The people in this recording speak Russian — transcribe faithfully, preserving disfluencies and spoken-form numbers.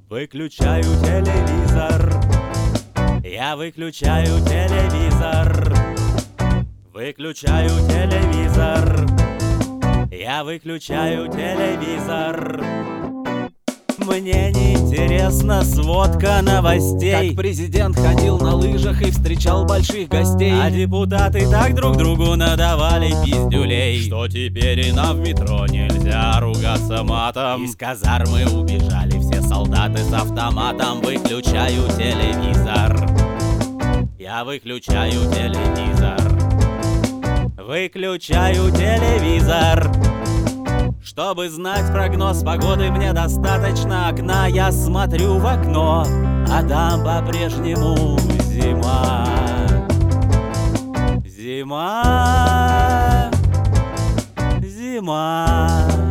Выключаю телевизор. Я выключаю телевизор. Выключаю телевизор. Я выключаю телевизор. Мне не интересна сводка новостей, как президент ходил на лыжах и встречал больших гостей, а депутаты так друг другу надавали пиздюлей, что теперь и нам в метро нельзя ругаться матом. Из казармы убежали все солдаты с автоматом. Выключаю телевизор. Я выключаю телевизор. Выключаю телевизор. Чтобы знать прогноз погоды, мне достаточно окна. Я смотрю в окно, а там по-прежнему зима. Зима. Зима.